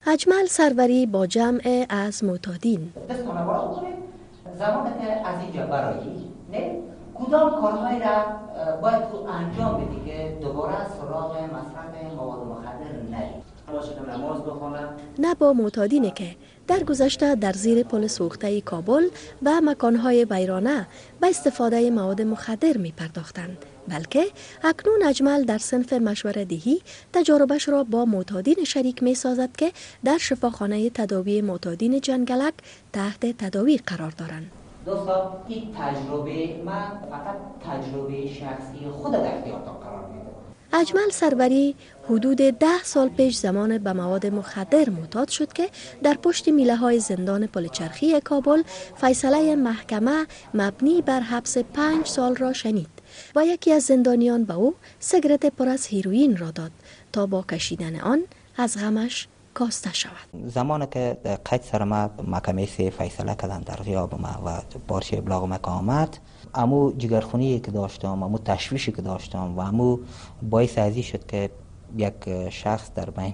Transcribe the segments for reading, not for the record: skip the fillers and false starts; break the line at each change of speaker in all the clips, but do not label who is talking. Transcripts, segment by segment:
اجمل سروری با جمع از معتادین
زمانی که از اینجا برایی نه کدام کارهایی را باید انجام بدی که دوباره سراغ مصرف مواد مخدر نری. نماز بخونم.
نه با معتادینه که در گذشته در زیر پل سوخته کابل و مکانهای ویرانه به استفاده مواد مخدر می پرداختند، بلکه اکنون اجمل در صنف مشوره دهی تجاربش را با معتادین شریک می سازد که در شفاخانه تداوی معتادین جنگلک تحت تداوی قرار دارند.
دوستان این تجربه من فقط تجربه شخصی خود در اختیارتان قرار میده.
اجمل سروری حدود 10 سال پیش زمان به مواد مخدر معتاد شد که در پشت میله های زندان پلچرخی کابل فیصله محکمه مبنی بر حبس 5 سال را شنید و یکی از زندانیان به او سیگرت پر از هیروئین را داد تا با کشیدن آن از غمش کاسته شود.
زمانی که قید سر ما محکمه فیصله کردن در غیاب ما و بارچه ابلاغ ما که آمد، امو جگرخونی که داشتم، امو تشویشی که داشتم و امو باعث ازی شد که یک شخص در بین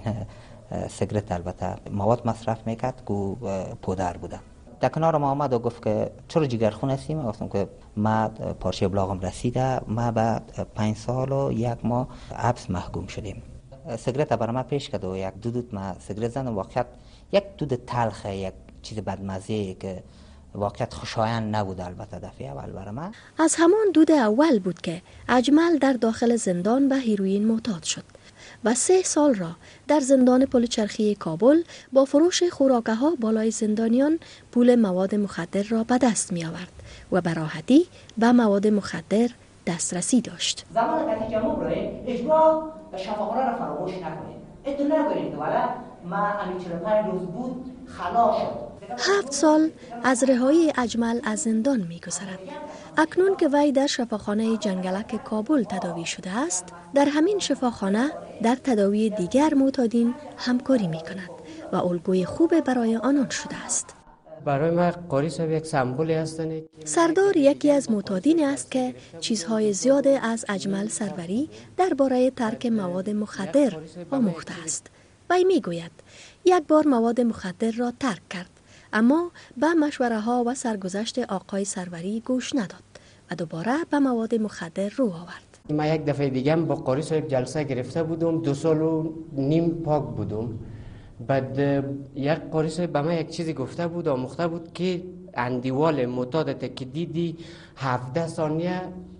سیگرت البته مواد مصرف میکرد که پودر بوده. در کنار ما آمد و گفت که چرا جگرخون هستی؟ من گفتم که ما پارچه ابلاغم رسیده، ما بعد 5 سال و 1 ماه حبس محکوم شدیم. سیگرت برای ما پیش کرد و یک دود ما سیگرت زدم. واقعیت یک دود تلخه، یک چیز بدمزه که واقعیت خوشایند نبود البته دفعه اول برای من.
از همان دود اول بود که اجمل در داخل زندان به هیروئین معتاد شد و 3 سال را در زندان پلچرخی کابل با فروش خوراکه ها بالای زندانیان پول مواد مخدر را به دست می آورد و به راحتی به مواد مخدر دسترسی داشت.
زمان نتیجه مبرای اجرا شفاخانه را فراموش نکنید. اطلاع دارید که ولی ما همین 45 روز بود خلاص شد.
7 سال از رهایی اجمل از زندان می گذرد. اکنون که وی در شفاخانه جنگلک کابل تداوی شده است، در همین شفاخانه در تداوی دیگر معتادین همکاری می کند و الگوی خوب برای آنان شده است.
برای من قاری صاحب یک سمبولی هستند.
سردار یکی از معتادین است که چیزهای زیاد از اجمل سروری درباره ترک مواد مخدر آموخته است. وی می گوید یک بار مواد مخدر را ترک کرد، اما به مشوره ها و سرگذشت آقای سروری گوش نداد و دوباره به مواد مخدر رو آورد.
من یک دفعه دیگه با قاری صاحب جلسه گرفته بودم، 2 سال و نیم پاک بودم. بعد یک قاری صاحب به من یک چیزی گفته بود، آموخته بود که اندیوال معتادت که دیدی 17 ثانیه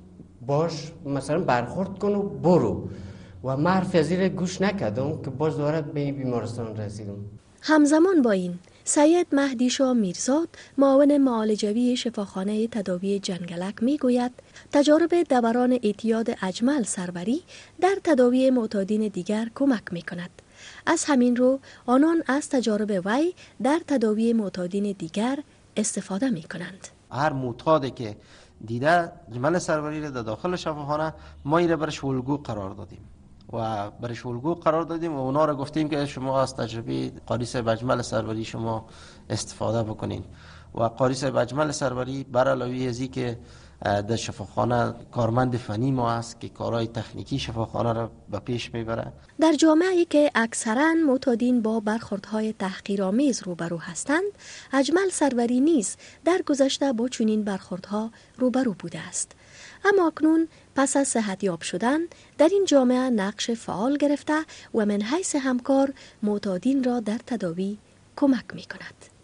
باش مثلا برخورد کن و برو. و من حرف از این گوش نکردم که باز دوباره به بیمارستان رسیدم.
همزمان با این سید مهدی شاه میرزاد معاون معالجوی شفاخانه تداوی جنگلک میگوید تجارب دوران اعتیاد اجمل سروری در تداوی معتادین دیگر کمک میکند. از همین رو آنان از تجارب وی در تداوی معتادین دیگر استفاده میکنند.
هر معتادی که دیده اجمل سروری را در داخل شفاخانه ما ایره برش الگو قرار دادیم و برش الگو قرار دادیم و اونا را گفتیم که شما از تجربه قاری صاحب اجمل سروری شما استفاده بکنین و قاری صاحب اجمل سروری بر علاوه از این که در شفاخانه کارمند فنی ما است که کارهای تکنیکی شفاخانه را به پیش میبره.
در جامعه‌ای که اکثراً معتادین با برخوردهای تحقیرآمیز روبرو هستند، اجمل سروری نیز در گذشته با چنین برخوردها روبرو بوده است. اما اکنون پس از صحتیاب شدن در این جامعه نقش فعال گرفته و من حیث همکار معتادین را در تداوی کمک می کند.